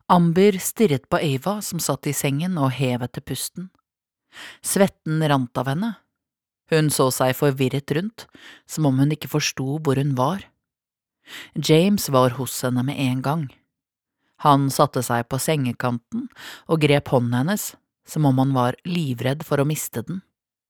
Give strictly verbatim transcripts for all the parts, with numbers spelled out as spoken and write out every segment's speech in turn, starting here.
Amber stirret på Ava som satt i sengen og hev etter pusten. Svetten rant av henne. Hun så seg forvirret rundt, som om hun ikke forsto hvor hun var. James var hos henne med en gang. Han satte seg på sengekanten og grep hånden hennes, som om han var livredd for å miste den.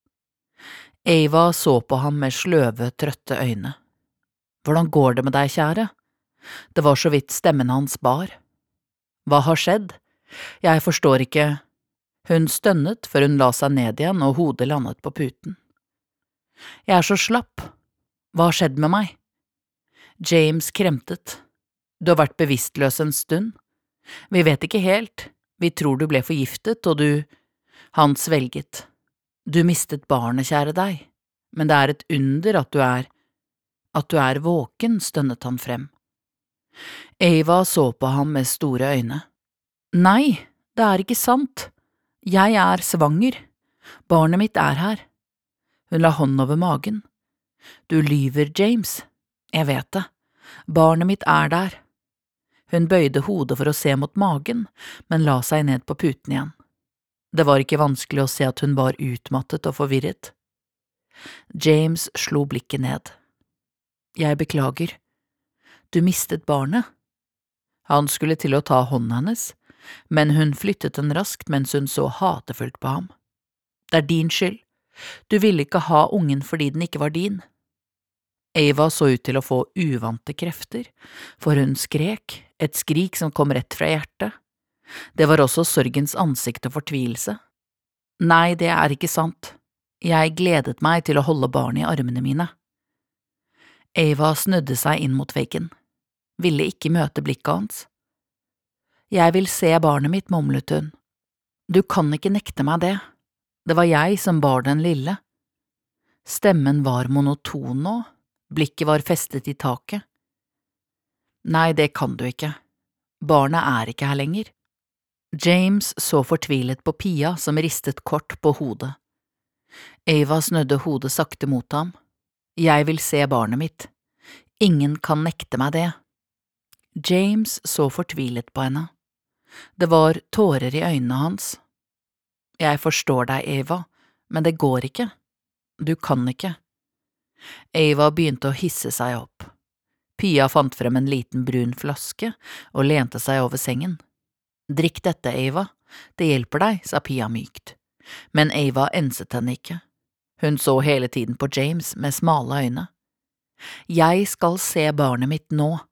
Ava så på ham med sløve, trøtte øyne. Hvordan går det med deg, kjære? Det var så vidt stemmen hans bar. Hva har skjedd? Jeg forstår ikke. Hun stønnet før hun la seg ned igjen og hodet landet på puten. Jeg er så slapp. Hva har skjedd med meg? James kremtet. Du har vært bevisstløs en stund. Vi vet ikke helt. Vi tror du ble forgiftet, og du… Han svelget. Du mistet barnet, kjære deg, men det er et under at du er… At du er våken, stønnet han frem. Ava så på ham med store øyne. Nei, det er ikke sant. Jeg er svanger. Barnet mitt er her. Hun la hånden over magen. Du lyver, James. Jeg vet det. Barnet mitt er der. Hun bøyde hodet for å se mot magen, men la seg ned på puten igjen. Det var ikke vanskelig å se at hun var utmattet og forvirret. James slo blikket ned. Jeg beklager. Du mistet barnet. Han skulle til å ta hånden hennes, men hun flyttet den raskt mens hun så hatefullt på ham. Det er din skyld. Du ville ikke ha ungen fordi den ikke var din. Ava så ut til å få uvante krefter, for hun skrek, et skrik som kom rett fra hjertet. Det var også sorgens ansikt og fortvilelse. Nei, det er ikke sant. Jeg gledet meg til å holde barnet i armene mine. Ava snudde seg inn mot veggen, ville ikke møte blikket hans. Jeg vil se barnet mitt, mumlet hun. Du kan ikke nekte meg det. Det var jeg som bar den lille. Stemmen var monoton nå, blikket var festet i taket. Nei, det kan du ikke. Barnet er ikke her lenger. James så fortvilet på Pia som ristet kort på hodet. Ava snødde hodet sakte mot ham. Jeg vil se barnet mitt. Ingen kan nekte meg det. James så fortvilet på henne. Det var tårer i øynene hans. Jeg forstår deg, Ava, men det går ikke. Du kan ikke. Ava begynte å hisse seg opp. Pia fant frem en liten brun flaske og lente seg over sengen. Drikk dette, Ava. Det hjelper deg, sa Pia mykt. Men Ava enset henne ikke. Hun så hele tiden på James med smale øyne. Jeg skal se barnet mitt nå.